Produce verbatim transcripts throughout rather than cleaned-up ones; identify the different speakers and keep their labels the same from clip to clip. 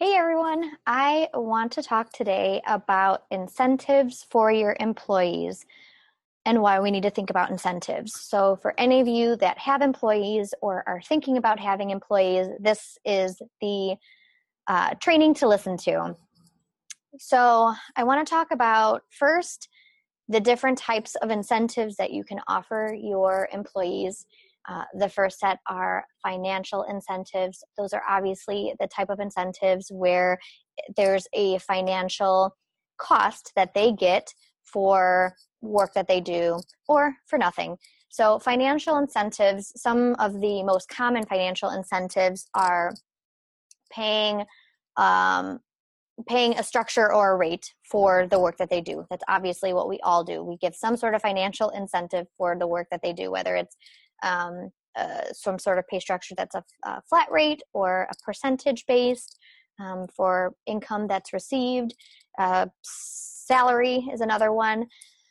Speaker 1: Hey everyone, I want to talk today about incentives for your employees and why we need to think about incentives. So, for any of you that have employees or are thinking about having employees, this is the uh, training to listen to. So, I want to talk about first the different types of incentives that you can offer your employees. Uh, the first set are financial incentives. Those are obviously the type of incentives where there's a financial cost that they get for work that they do or for nothing. So financial incentives, some of the most common financial incentives are paying um, paying a structure or a rate for the work that they do. That's obviously what we all do. We give some sort of financial incentive for the work that they do, whether it's um, uh, some sort of pay structure that's a, a flat rate or a percentage based um, for income that's received. Uh, salary is another one.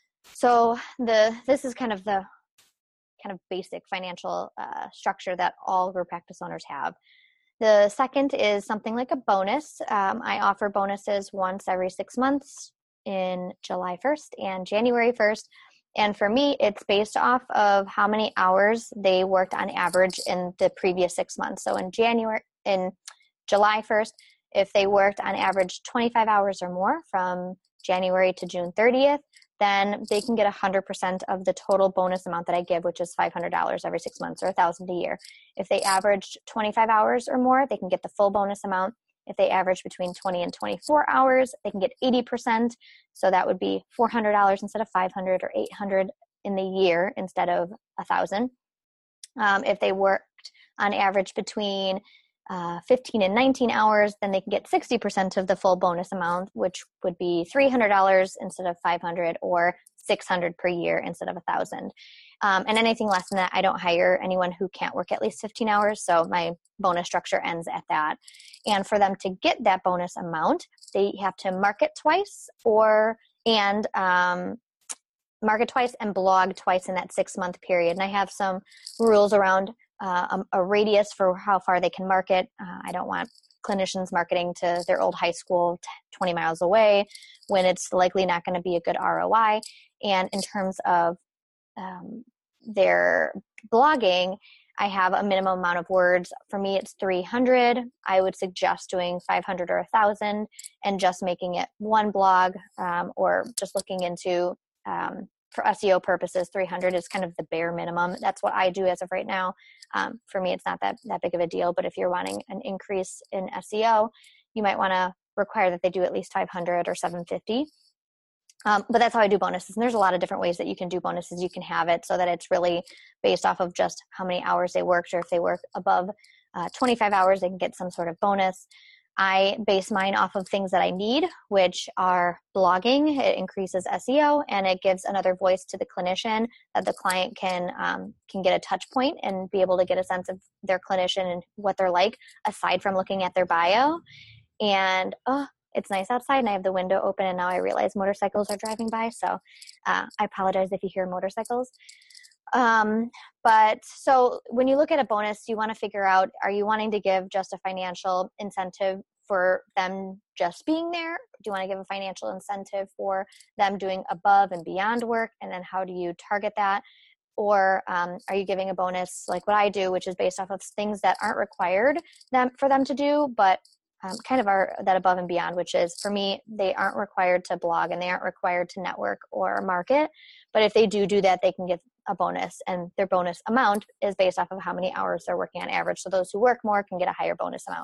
Speaker 1: So the this is kind of the kind of basic financial uh, structure that all group practice owners have. The second is something like a bonus. Um, I offer bonuses once every six months in July first and January first. And for me, it's based off of how many hours they worked on average in the previous six months. So in January, in July first, if they worked on average twenty-five hours or more from January to June thirtieth, then they can get one hundred percent of the total bonus amount that I give, which is five hundred dollars every six months or one thousand dollars a year. If they averaged twenty-five hours or more, they can get the full bonus amount. If they average between twenty and twenty-four hours, they can get eighty percent. So that would be four hundred dollars instead of five hundred dollars or eight hundred dollars in the year instead of one thousand dollars. Um, if they worked on average between uh, fifteen and nineteen hours, then they can get sixty percent of the full bonus amount, which would be three hundred dollars instead of five hundred dollars or six hundred dollars per year instead of one thousand dollars. Um, and anything less than that, I don't hire anyone who can't work at least fifteen hours. So my bonus structure ends at that. And for them to get that bonus amount, they have to market twice or and um, market twice and blog twice in that six month period. And I have some rules around uh, a, a radius for how far they can market. Uh, I don't want clinicians marketing to their old high school twenty miles away when it's likely not going to be a good R O I. And in terms of um, their blogging, I have a minimum amount of words. For me, it's three hundred. I would suggest doing five hundred or one thousand and just making it one blog um, or just looking into um, for S E O purposes, three hundred is kind of the bare minimum. That's what I do as of right now. Um, for me, it's not that, that big of a deal, but if you're wanting an increase in S E O, you might want to require that they do at least five hundred or seven hundred fifty. Um, but that's how I do bonuses. And there's a lot of different ways that you can do bonuses. You can have it so that it's really based off of just how many hours they worked, or if they work above uh, twenty-five hours, they can get some sort of bonus. I base mine off of things that I need, which are blogging. It increases S E O and it gives another voice to the clinician that the client can um, can get a touch point and be able to get a sense of their clinician and what they're like, aside from looking at their bio. And oh, it's nice outside and I have the window open and now I realize motorcycles are driving by. So uh, I apologize if you hear motorcycles. Um, but so when you look at a bonus, you want to figure out, are you wanting to give just a financial incentive for them just being there? Do you want to give a financial incentive for them doing above and beyond work? And then how do you target that? Or um, are you giving a bonus like what I do, which is based off of things that aren't required them for them to do, but Um, kind of are that above and beyond, which is for me, they aren't required to blog and they aren't required to network or market. But if they do do that, they can get a bonus, and their bonus amount is based off of how many hours they're working on average. So those who work more can get a higher bonus amount.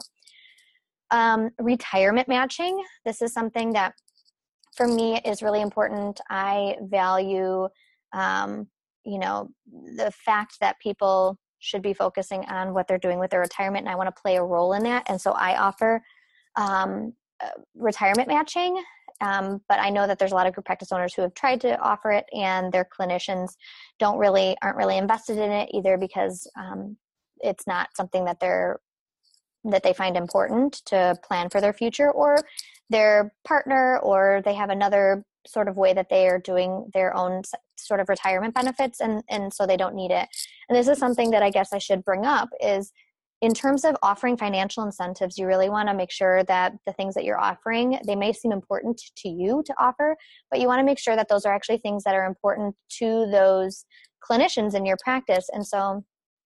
Speaker 1: Um, retirement matching. This is something that for me is really important. I value, um, you know, the fact that people should be focusing on what they're doing with their retirement, and I want to play a role in that. And so I offer um, uh, retirement matching, um, but I know that there's a lot of group practice owners who have tried to offer it, and their clinicians don't really aren't really invested in it either because um, it's not something that they're that they find important to plan for their future, or their partner, or they have another sort of way that they are doing their own sort of retirement benefits, and, and so they don't need it. And this is something that I guess I should bring up is in terms of offering financial incentives, you really want to make sure that the things that you're offering, they may seem important to you to offer, but you want to make sure that those are actually things that are important to those clinicians in your practice. And so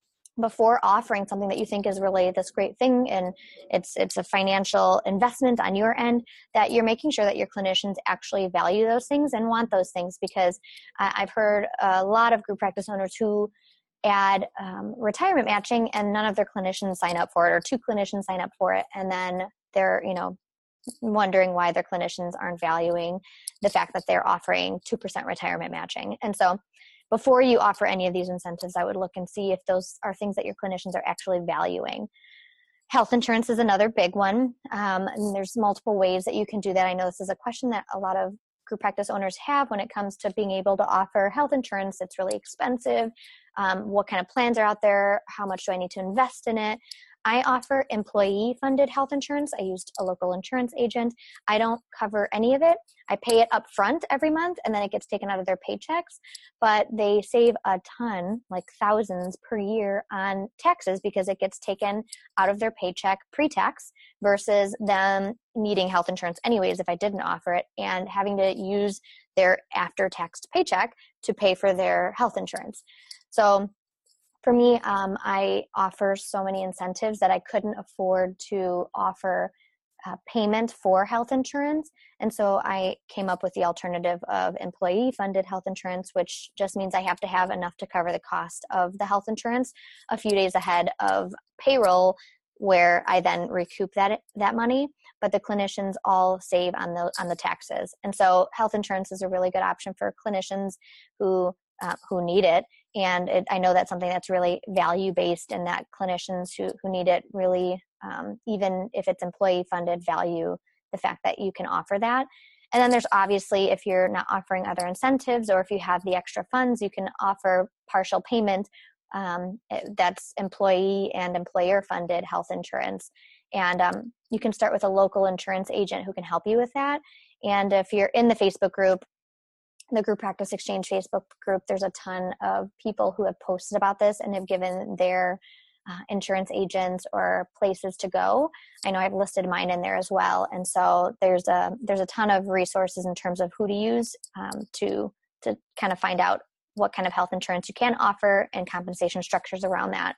Speaker 1: before offering something that you think is really this great thing and it's it's a financial investment on your end, that you're making sure that your clinicians actually value those things and want those things. Because I've heard a lot of group practice owners who add um, retirement matching and none of their clinicians sign up for it, or two clinicians sign up for it, and then they're, you know, wondering why their clinicians aren't valuing the fact that they're offering two percent retirement matching. And so before you offer any of these incentives, I would look and see if those are things that your clinicians are actually valuing. Health insurance is another big one. Um, and there's multiple ways that you can do that. I know this is a question that a lot of group practice owners have when it comes to being able to offer health insurance. It's really expensive. Um, what kind of plans are out there? How much do I need to invest in it? I offer employee-funded health insurance. I used a local insurance agent. I don't cover any of it. I pay it up front every month, and then it gets taken out of their paychecks. But they save a ton, like thousands per year on taxes, because it gets taken out of their paycheck pre-tax versus them needing health insurance anyways if I didn't offer it, and having to use their after-taxed paycheck to pay for their health insurance. So for me, um, I offer so many incentives that I couldn't afford to offer uh, payment for health insurance. And so I came up with the alternative of employee-funded health insurance, which just means I have to have enough to cover the cost of the health insurance a few days ahead of payroll, where I then recoup that that money. But the clinicians all save on the on the taxes. And so health insurance is a really good option for clinicians who uh, who need it. And it, I know that's something that's really value-based, and that clinicians who, who need it really, um, even if it's employee-funded, value the fact that you can offer that. And then there's obviously, if you're not offering other incentives, or if you have the extra funds, you can offer partial payment um, that's employee and employer-funded health insurance. And um, you can start with a local insurance agent who can help you with that. And if you're in the Facebook group, the Group Practice Exchange Facebook group, there's a ton of people who have posted about this and have given their uh, insurance agents or places to go. I know I've listed mine in there as well. And so there's a there's a ton of resources in terms of who to use um, to to kind of find out what kind of health insurance you can offer and compensation structures around that.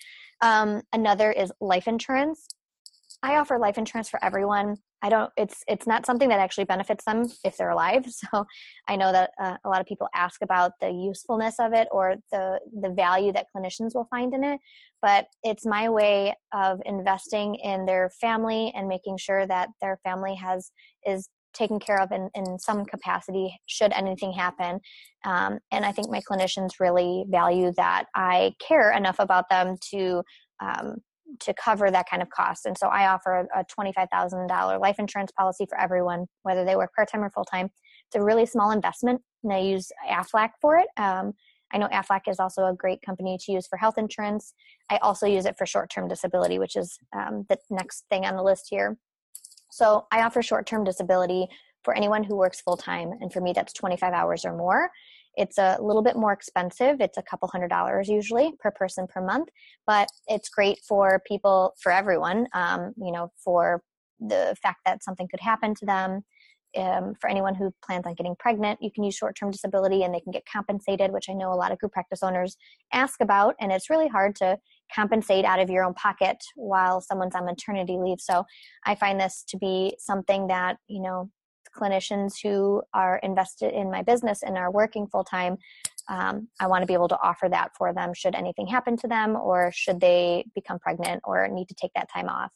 Speaker 1: Um, another is life insurance. I offer life insurance for everyone. I don't, it's, it's not something that actually benefits them if they're alive. So I know that uh, a lot of people ask about the usefulness of it or the, the value that clinicians will find in it, but it's my way of investing in their family and making sure that their family has, is taken care of in, in some capacity should anything happen. Um, and I think my clinicians really value that I care enough about them to, um, to cover that kind of cost. And so I offer a twenty-five thousand dollars life insurance policy for everyone, whether they work part-time or full-time. It's a really small investment, and I use Aflac for it. Um, I know Aflac is also a great company to use for health insurance. I also use it for short-term disability, which is um, the next thing on the list here. So I offer short-term disability for anyone who works full-time, and for me, that's twenty-five hours or more. It's a little bit more expensive. It's a couple hundred dollars usually per person per month, but it's great for people, for everyone, um, you know, for the fact that something could happen to them. Um, for anyone who plans on getting pregnant, you can use short-term disability and they can get compensated, which I know a lot of group practice owners ask about. And it's really hard to compensate out of your own pocket while someone's on maternity leave. So I find this to be something that, you know, clinicians who are invested in my business and are working full-time, um, I want to be able to offer that for them should anything happen to them or should they become pregnant or need to take that time off.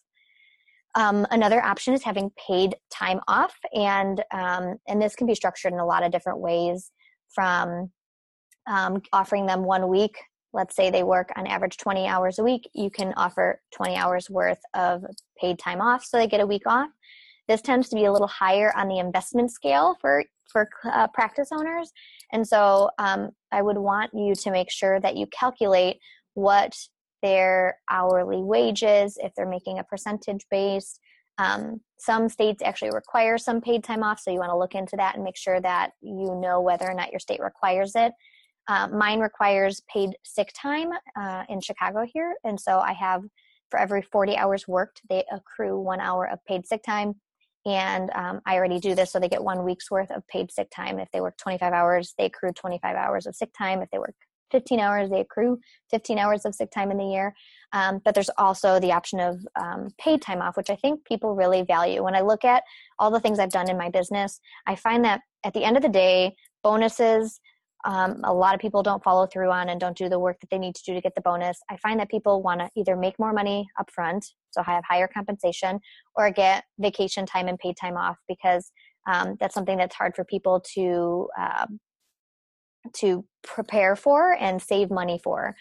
Speaker 1: Um, another option is having paid time off, and um, and this can be structured in a lot of different ways, from um, offering them one week. Let's say they work on average twenty hours a week. You can offer twenty hours worth of paid time off so they get a week off. This tends to be a little higher on the investment scale for, for uh, practice owners. And so um, I would want you to make sure that you calculate what their hourly wages, if they're making a percentage based. Um, some states actually require some paid time off, so you want to look into that and make sure that you know whether or not your state requires it. Uh, mine requires paid sick time uh, in Chicago here, and so I have for every forty hours worked, they accrue one hour of paid sick time. And um, I already do this, so they get one week's worth of paid sick time. If they work twenty-five hours, they accrue twenty-five hours of sick time. If they work fifteen hours, they accrue fifteen hours of sick time in the year. Um, but there's also the option of um, paid time off, which I think people really value. When I look at all the things I've done in my business, I find that at the end of the day, bonuses, um, a lot of people don't follow through on and don't do the work that they need to do to get the bonus. I find that people want to either make more money up front, so have higher compensation, or get vacation time and paid time off, because um, that's something that's hard for people to um, to prepare for and save money for.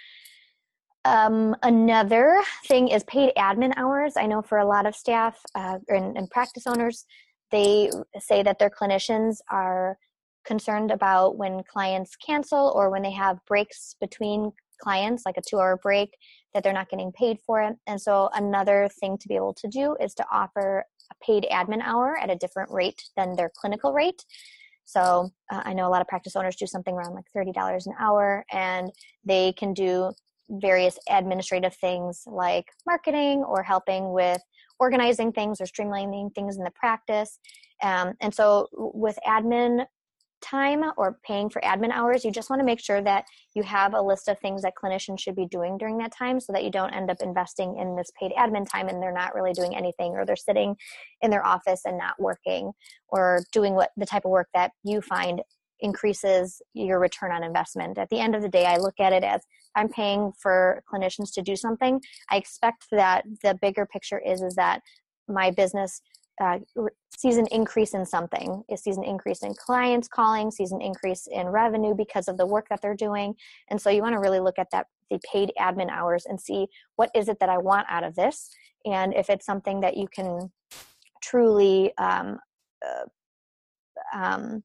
Speaker 1: Um, another thing is paid admin hours. I know for a lot of staff uh, and, and practice owners, they say that their clinicians are concerned about when clients cancel or when they have breaks between clients, like a two-hour break, that they're not getting paid for it. And so another thing to be able to do is to offer a paid admin hour at a different rate than their clinical rate. So uh, I know a lot of practice owners do something around like thirty dollars an hour, and they can do various administrative things like marketing or helping with organizing things or streamlining things in the practice. Um, and so with admin time or paying for admin hours, you just want to make sure that you have a list of things that clinicians should be doing during that time, so that you don't end up investing in this paid admin time and they're not really doing anything, or they're sitting in their office and not working, or doing what the type of work that you find increases your return on investment. At the end of the day, I look at it as I'm paying for clinicians to do something. I expect that the bigger picture is, is that my business uh, sees an increase in something. It sees an increase in clients calling, sees an increase in revenue because of the work that they're doing. And so you want to really look at that, the paid admin hours, and see what is it that I want out of this. And if it's something that you can truly um, uh, um,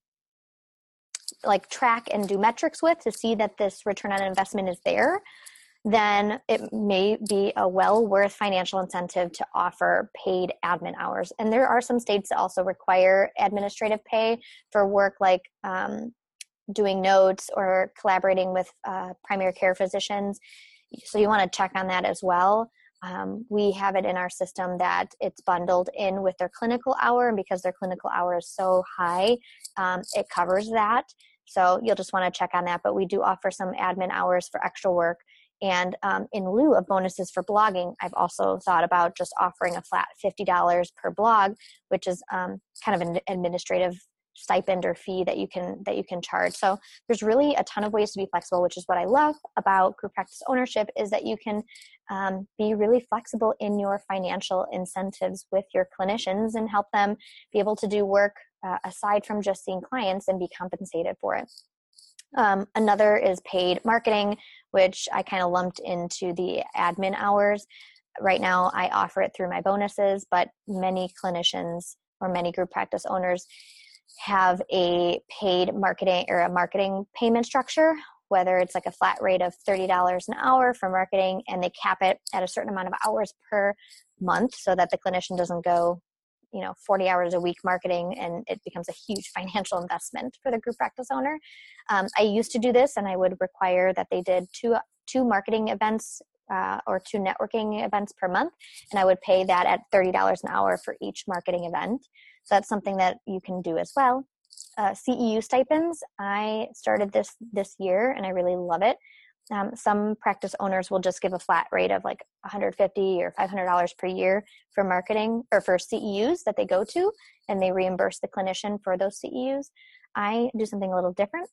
Speaker 1: like track and do metrics with to see that this return on investment is there, then it may be a well worth financial incentive to offer paid admin hours. And there are some states that also require administrative pay for work like um, doing notes or collaborating with uh, primary care physicians. So you want to check on that as well. Um, we have it in our system that it's bundled in with their clinical hour, and because their clinical hour is so high, um, it covers that. So you'll just want to check on that. But we do offer some admin hours for extra work. And um, in lieu of bonuses for blogging, I've also thought about just offering a flat fifty dollars per blog, which is um, kind of an administrative stipend or fee that you can that you can charge. So there's really a ton of ways to be flexible, which is what I love about group practice ownership, is that you can um, be really flexible in your financial incentives with your clinicians and help them be able to do work uh, aside from just seeing clients and be compensated for it. Um, another is paid marketing, which I kind of lumped into the admin hours. Right now, I offer it through my bonuses, but many clinicians or many group practice owners have a paid marketing or a marketing payment structure, whether it's like a flat rate of thirty dollars an hour for marketing, and they cap it at a certain amount of hours per month so that the clinician doesn't go, you know, forty hours a week marketing, and it becomes a huge financial investment for the group practice owner. Um, I used to do this, and I would require that they did two, two marketing events uh, or two networking events per month, and I would pay that at thirty dollars an hour for each marketing event. So that's something that you can do as well. Uh, C E U stipends, I started this this year, and I really love it. Um, some practice owners will just give a flat rate of like one hundred fifty dollars or five hundred dollars per year for marketing or for C E Us that they go to, and they reimburse the clinician for those C E Us. I do something a little different.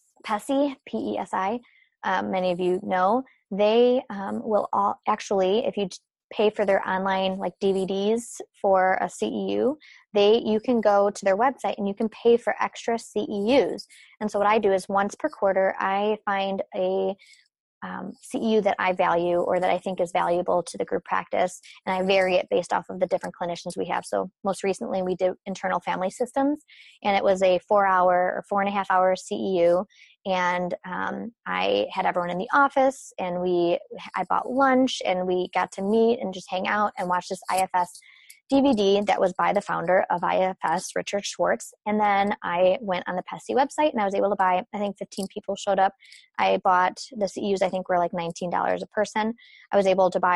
Speaker 1: PESI, P E S I, um, many of you know, they um, will all actually, if you pay for their online like D V Ds for a C E U, they you can go to their website and you can pay for extra C E Us. And so what I do is once per quarter, I find a um, C E U that I value or that I think is valuable to the group practice, and I vary it based off of the different clinicians we have. So most recently we did internal family systems, and it was a four hour or four and a half hour C E U. And um, I had everyone in the office, and we I bought lunch, and we got to meet and just hang out and watch this I F S D V D that was by the founder of I F S, Richard Schwartz. And then I went on the PESI website, and I was able to buy, I think fifteen people showed up. I bought the C E Us, I think were like nineteen dollars a person. I was able to buy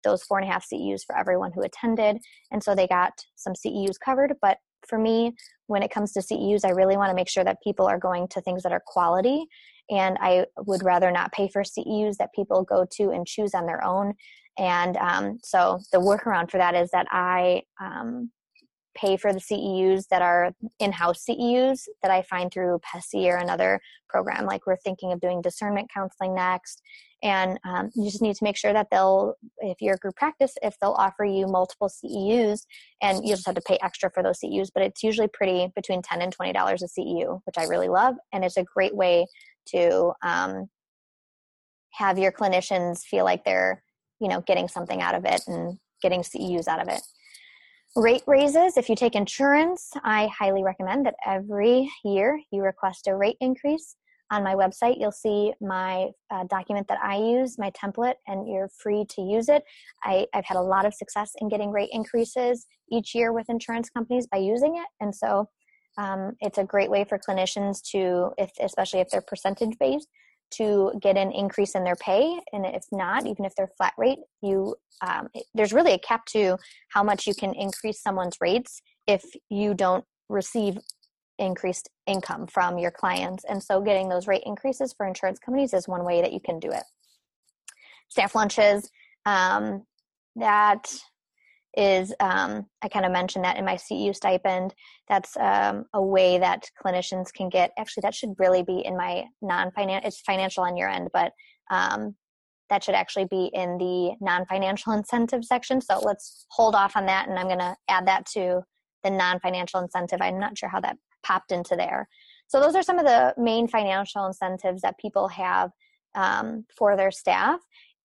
Speaker 1: those four and a half C E Us for everyone who attended. And so they got some C E Us covered. But for me, when it comes to C E Us, I really want to make sure that people are going to things that are quality. And I would rather not pay for C E Us that people go to and choose on their own. And um, so the workaround for that is that I um, pay for the C E Us that are in-house C E Us that I find through P E S I or another program. Like we're thinking of doing discernment counseling next. And um, you just need to make sure that they'll, if you're a group practice, if they'll offer you multiple C E Us, and you just have to pay extra for those C E Us, but it's usually pretty between ten and twenty dollars a C E U, which I really love. And it's a great way to um, have your clinicians feel like they're, you know, getting something out of it and getting C E Us out of it. Rate raises. If you take insurance, I highly recommend that every year you request a rate increase. On my website, you'll see my uh, document that I use, my template, and you're free to use it. I, I've had a lot of success in getting rate increases each year with insurance companies by using it. And so um, it's a great way for clinicians to, if especially if they're percentage based, to get an increase in their pay. And if not, even if they're flat rate, you um, it, there's really a cap to how much you can increase someone's rates if you don't receive increased income from your clients. And so getting those rate increases for insurance companies is one way that you can do it. Staff lunches, um, that is, um, I kind of mentioned that in my C E U stipend. That's um, a way that clinicians can get, actually that should really be in my non-financial, it's financial on your end, but um, that should actually be in the non-financial incentive section. So let's hold off on that, and I'm going to add that to the non-financial incentive. I'm not sure how that popped into there. So those are some of the main financial incentives that people have um, for their staff.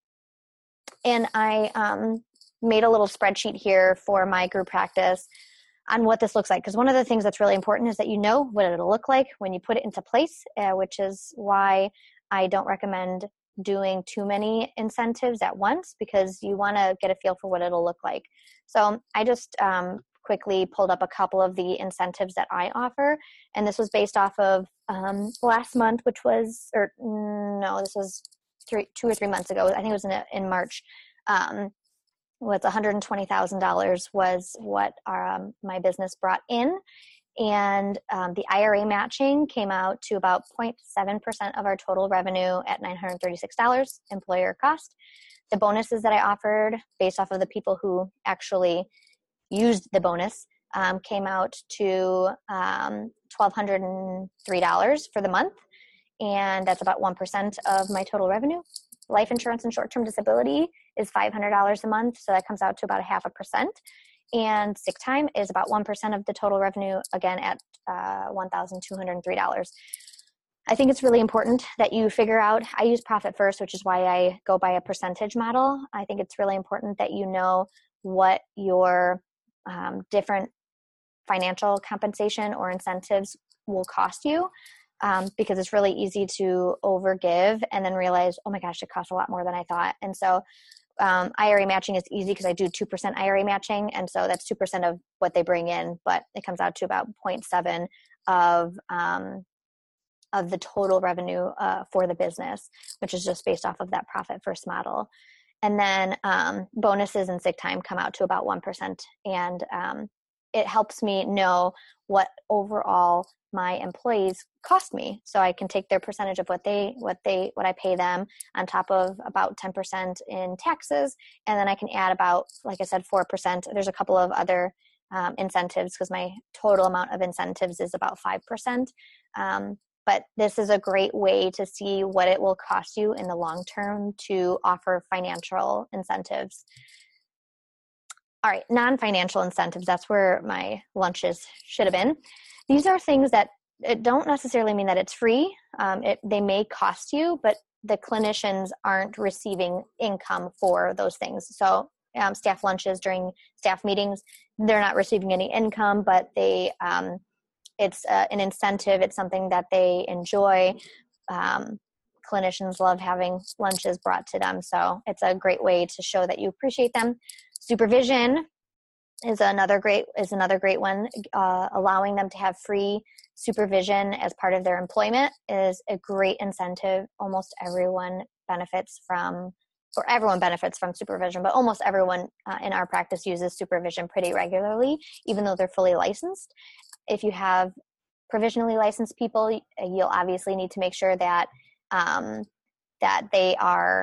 Speaker 1: And I um, made a little spreadsheet here for my group practice on what this looks like. Because one of the things that's really important is that you know what it'll look like when you put it into place, uh, which is why I don't recommend doing too many incentives at once, because you want to get a feel for what it'll look like. So I just um, quickly pulled up a couple of the incentives that I offer. And this was based off of um, last month, which was, or no, this was three, two or three months ago. I think it was in, in March. Um, with one hundred twenty thousand dollars was what our, um, my business brought in. And um, the I R A matching came out to about zero point seven percent of our total revenue at nine hundred thirty-six dollars employer cost. The bonuses that I offered based off of the people who actually used the bonus um, came out to um, one thousand two hundred three dollars for the month. And that's about one percent of my total revenue. Life insurance and short-term disability is five hundred dollars a month. So that comes out to about a half a percent. And sick time is about one percent of the total revenue, again at uh, one thousand two hundred three dollars. I think it's really important that you figure out, I use profit first, which is why I go by a percentage model. I think it's really important that you know what your um, different financial compensation or incentives will cost you, um, because it's really easy to overgive and then realize, oh my gosh, it costs a lot more than I thought. And so Um, I R A matching is easy because I do two percent I R A matching. And so that's two percent of what they bring in, but it comes out to about zero point seven of, um, of the total revenue uh, for the business, which is just based off of that profit first model. And then um, bonuses and sick time come out to about one percent. And um, it helps me know what overall my employees cost me, so I can take their percentage of what they what they what I pay them on top of about ten percent in taxes, and then I can add about, like I said, four percent. There's a couple of other um, incentives because my total amount of incentives is about five percent. Um, but this is a great way to see what it will cost you in the long term to offer financial incentives. All right, non-financial incentives, that's where my lunches should have been. These are things that it don't necessarily mean that it's free. Um, it, they may cost you, but the clinicians aren't receiving income for those things. So um, staff lunches during staff meetings, they're not receiving any income, but they um, it's uh, an incentive. It's something that they enjoy. Um, clinicians love having lunches brought to them. So it's a great way to show that you appreciate them. Supervision is another great is another great one. Uh, allowing them to have free supervision as part of their employment is a great incentive. Almost everyone benefits from or everyone benefits from supervision, but almost everyone uh, in our practice uses supervision pretty regularly, even though they're fully licensed. If you have provisionally licensed people, you'll obviously need to make sure that um, that they are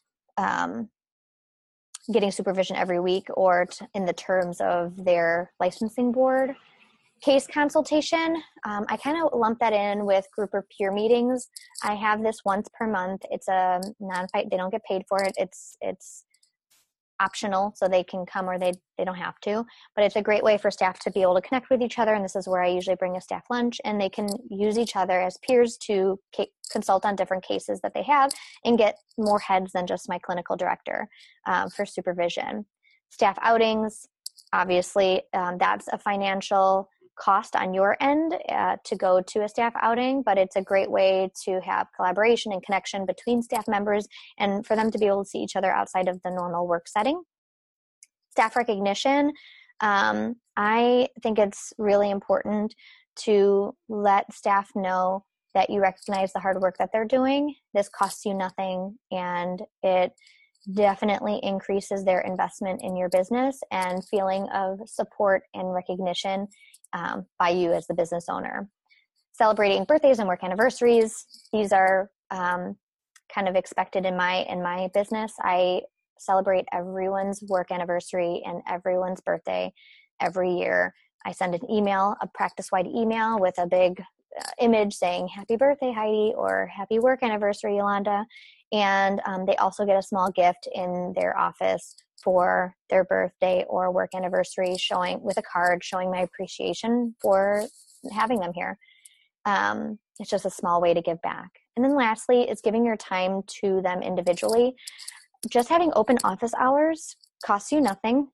Speaker 1: um, getting supervision every week or t- in the terms of their licensing board. Case consultation, um, I kind of lump that in with group or peer meetings. I have this once per month. It's a non-fight, they don't get paid for it. It's it's optional, so they can come or they, they don't have to. But it's a great way for staff to be able to connect with each other, and this is where I usually bring a staff lunch, and they can use each other as peers to ca- consult on different cases that they have and get more heads than just my clinical director um, for supervision. Staff outings, obviously, um, that's a financial cost on your end uh, to go to a staff outing, but it's a great way to have collaboration and connection between staff members and for them to be able to see each other outside of the normal work setting. Staff recognition, um, I think it's really important to let staff know that you recognize the hard work that they're doing. This costs you nothing, and it definitely increases their investment in your business and feeling of support and recognition um, by you as the business owner. Celebrating birthdays and work anniversaries, these are um, kind of expected in my in my business. I celebrate everyone's work anniversary and everyone's birthday every year. I send an email, a practice-wide email with a big uh, image saying happy birthday, Heidi, or happy work anniversary, Yolanda. And um, they also get a small gift in their office for their birthday or work anniversary, showing with a card showing my appreciation for having them here. Um, it's just a small way to give back. And then lastly, it's giving your time to them individually. Just having open office hours costs you nothing.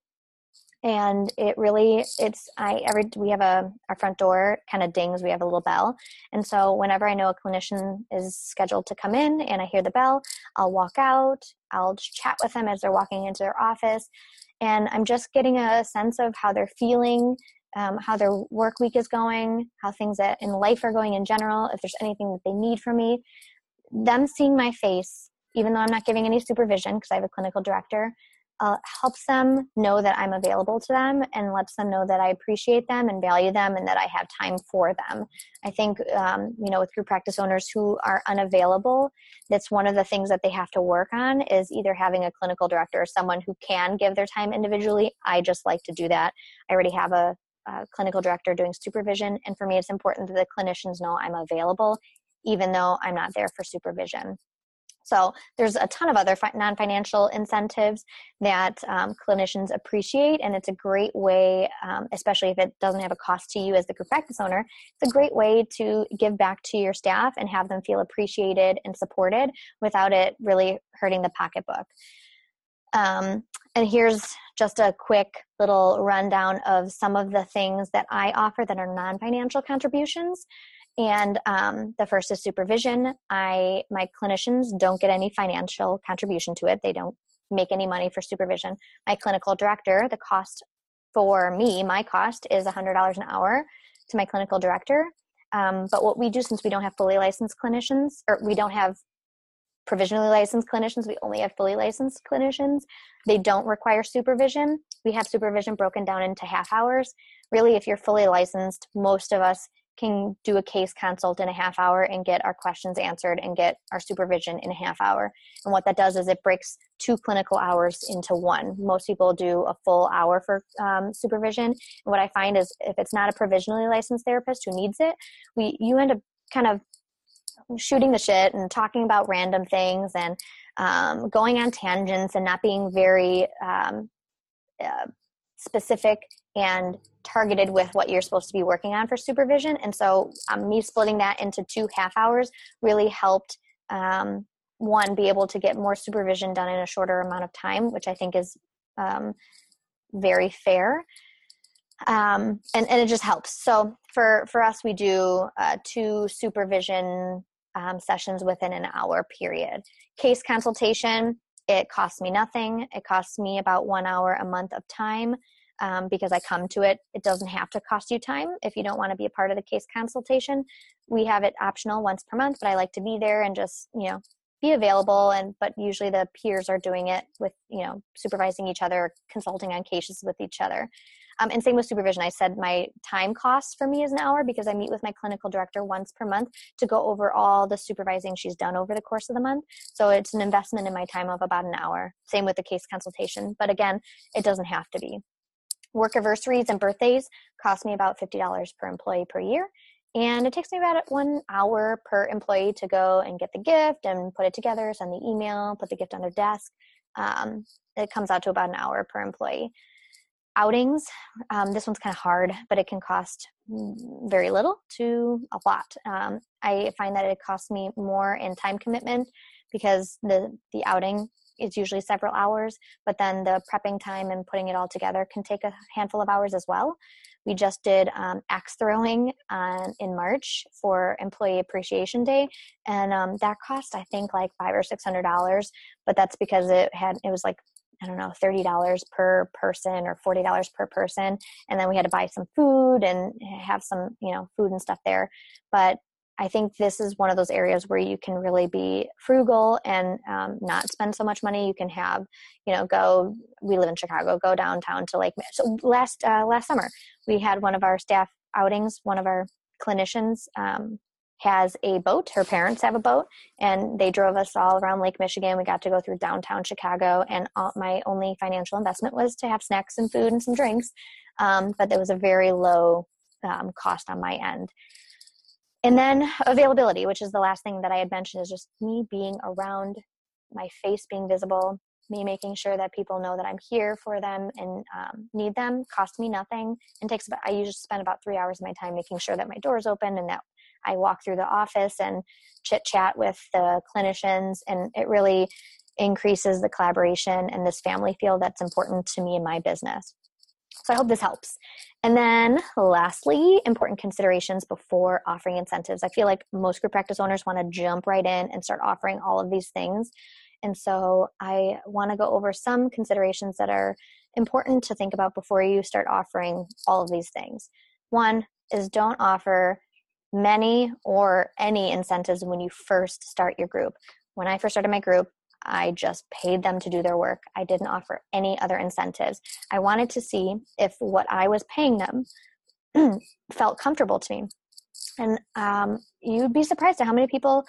Speaker 1: And it really, it's, I, every, we have a, our front door kind of dings, we have a little bell. And so whenever I know a clinician is scheduled to come in and I hear the bell, I'll walk out, I'll chat with them as they're walking into their office. And I'm just getting a sense of how they're feeling, um, how their work week is going, how things that in life are going in general, if there's anything that they need from me. Them seeing my face, even though I'm not giving any supervision because I have a clinical director, Uh, helps them know that I'm available to them and lets them know that I appreciate them and value them and that I have time for them. I think, um, you know, with group practice owners who are unavailable, that's one of the things that they have to work on is either having a clinical director or someone who can give their time individually. I just like to do that. I already have a, a clinical director doing supervision, and for me, it's important that the clinicians know I'm available, even though I'm not there for supervision. So there's a ton of other fi- non-financial incentives that um, clinicians appreciate, and it's a great way, um, especially if it doesn't have a cost to you as the group practice owner, it's a great way to give back to your staff and have them feel appreciated and supported without it really hurting the pocketbook. Um, and here's just a quick little rundown of some of the things that I offer that are non-financial contributions. And um, the first is supervision. I, my clinicians don't get any financial contribution to it. They don't make any money for supervision. My clinical director, the cost for me, my cost is one hundred dollars an hour to my clinical director. Um, but what we do, since we don't have fully licensed clinicians, or we don't have provisionally licensed clinicians, we only have fully licensed clinicians. They don't require supervision. We have supervision broken down into half hours. Really, if you're fully licensed, most of us can do a case consult in a half hour and get our questions answered and get our supervision in a half hour. And what that does is it breaks two clinical hours into one. Most people do a full hour for um, supervision. And what I find is if it's not a provisionally licensed therapist who needs it, we you end up kind of shooting the shit and talking about random things and um, going on tangents and not being very um, uh, specific and targeted with what you're supposed to be working on for supervision. And so um, me splitting that into two half hours really helped, um, one, be able to get more supervision done in a shorter amount of time, which I think is um, very fair. Um, and, and it just helps. So for, for us, we do uh, two supervision um, sessions within an hour period. Case consultation, it costs me nothing. It costs me about one hour a month of time um, because I come to it. It doesn't have to cost you time if you don't want to be a part of the case consultation. We have it optional once per month, but I like to be there and just, you know, be available, and but usually the peers are doing it with, you know, supervising each other, consulting on cases with each other. Um, and same with supervision. I said my time cost for me is an hour because I meet with my clinical director once per month to go over all the supervising she's done over the course of the month. So it's an investment in my time of about an hour. Same with the case consultation. But again, it doesn't have to be. Work anniversaries and birthdays cost me about fifty dollars per employee per year. And it takes me about one hour per employee to go and get the gift and put it together, send the email, put the gift on their desk. Um, it comes out to about an hour per employee. Outings, um, this one's kind of hard, but it can cost very little to a lot. Um, I find that it costs me more in time commitment because the, the outing is usually several hours, but then the prepping time and putting it all together can take a handful of hours as well. We just did um, axe throwing uh, in March for Employee Appreciation Day, and um, that cost I think like five or six hundred dollars. But that's because it had it was like I don't know thirty dollars per person or forty dollars per person, and then we had to buy some food and have some you know food and stuff there. But I think this is one of those areas where you can really be frugal and um, not spend so much money. You can have, you know, go, we live in Chicago, go downtown to Lake. So last, uh, last summer, we had one of our staff outings. One of our clinicians um, has a boat. Her parents have a boat, and they drove us all around Lake Michigan. We got to go through downtown Chicago, and all, my only financial investment was to have snacks and food and some drinks. Um, but there was a very low um, cost on my end. And then availability, which is the last thing that I had mentioned, is just me being around, my face being visible, me making sure that people know that I'm here for them and um, need them, costs me nothing. And takes about, I usually spend about three hours of my time making sure that my door is open and that I walk through the office and chit chat with the clinicians. And it really increases the collaboration and this family feel that's important to me in my business. So I hope this helps. And then lastly, important considerations before offering incentives. I feel like most group practice owners want to jump right in and start offering all of these things. And so I want to go over some considerations that are important to think about before you start offering all of these things. One is don't offer many or any incentives when you first start your group. When I first started my group, I just paid them to do their work. I didn't offer any other incentives. I wanted to see if what I was paying them felt comfortable to me. And um, you'd be surprised at how many people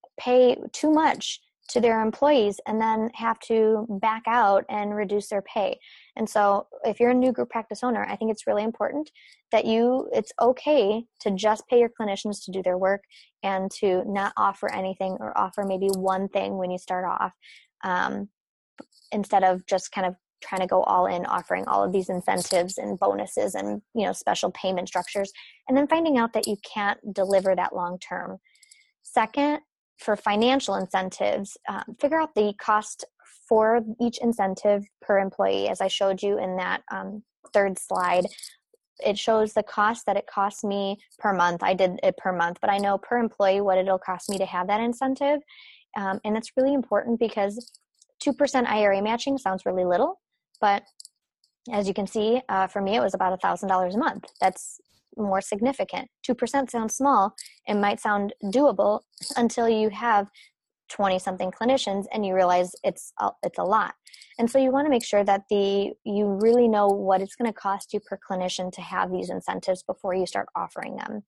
Speaker 1: pay too much to their employees and then have to back out and reduce their pay. And so if you're a new group practice owner, I think it's really important that you, it's okay to just pay your clinicians to do their work and to not offer anything or offer maybe one thing when you start off, um, instead of just kind of trying to go all in, offering all of these incentives and bonuses and, you know, special payment structures, and then finding out that you can't deliver that long term. Second, for financial incentives, um, figure out the cost for each incentive per employee. As I showed you in that um, third slide, it shows the cost that it costs me per month. I did it per month, but I know per employee what it'll cost me to have that incentive. Um, and it's really important because two percent I R A matching sounds really little, but as you can see, uh, for me, it was about one thousand dollars a month. That's more significant. two percent sounds small and might sound doable until you have twenty something clinicians and you realize it's a, it's a lot. And so you want to make sure that the you really know what it's going to cost you per clinician to have these incentives before you start offering them.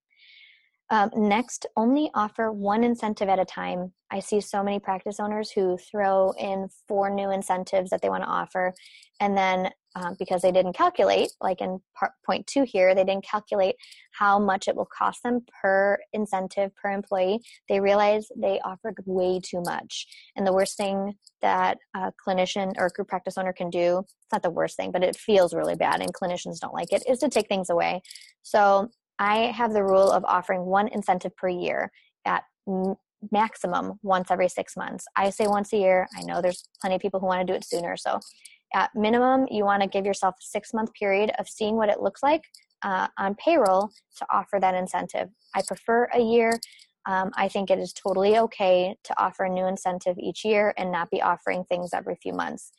Speaker 1: Um, next, only offer one incentive at a time. I see so many practice owners who throw in four new incentives that they want to offer, and then um, because they didn't calculate, like in part, point two here, they didn't calculate how much it will cost them per incentive per employee. They realize they offered way too much. And the worst thing that a clinician or a group practice owner can do, it's not the worst thing, but it feels really bad and clinicians don't like it, is to take things away. So I have the rule of offering one incentive per year at m- maximum once every six months. I say once a year. I know there's plenty of people who want to do it sooner. So at minimum, you want to give yourself a six-month period of seeing what it looks like uh, on payroll to offer that incentive. I prefer a year. Um, I think it is totally okay to offer a new incentive each year and not be offering things every few months.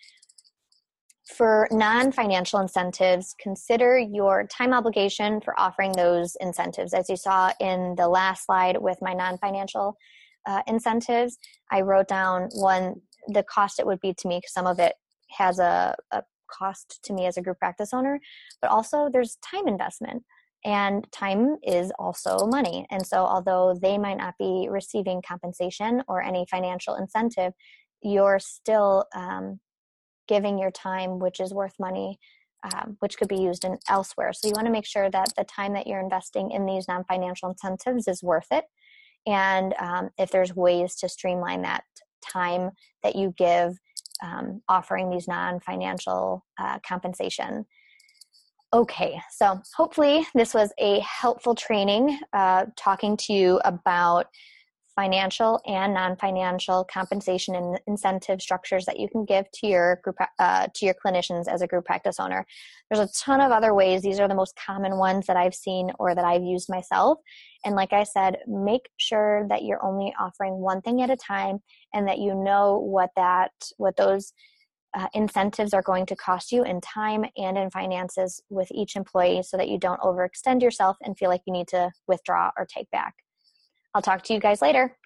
Speaker 1: For non-financial incentives, consider your time obligation for offering those incentives. As you saw in the last slide with my non-financial uh, incentives. I wrote down one, the cost it would be to me, because some of it has a, a cost to me as a group practice owner, but also there's time investment. And time is also money. And so although they might not be receiving compensation or any financial incentive, you're still um, giving your time, which is worth money, um, which could be used in elsewhere. So you want to make sure that the time that you're investing in these non-financial incentives is worth it. And um, if there's ways to streamline that time that you give, um, offering these non-financial uh, compensation. Okay, so hopefully this was a helpful training, uh, talking to you about financial and non-financial compensation and incentive structures that you can give to your group, uh, to your clinicians as a group practice owner. There's a ton of other ways. These are the most common ones that I've seen or that I've used myself. And like I said, make sure that you're only offering one thing at a time, and that you know what that, what those Uh, incentives are going to cost you in time and in finances with each employee, so that you don't overextend yourself and feel like you need to withdraw or take back. I'll talk to you guys later.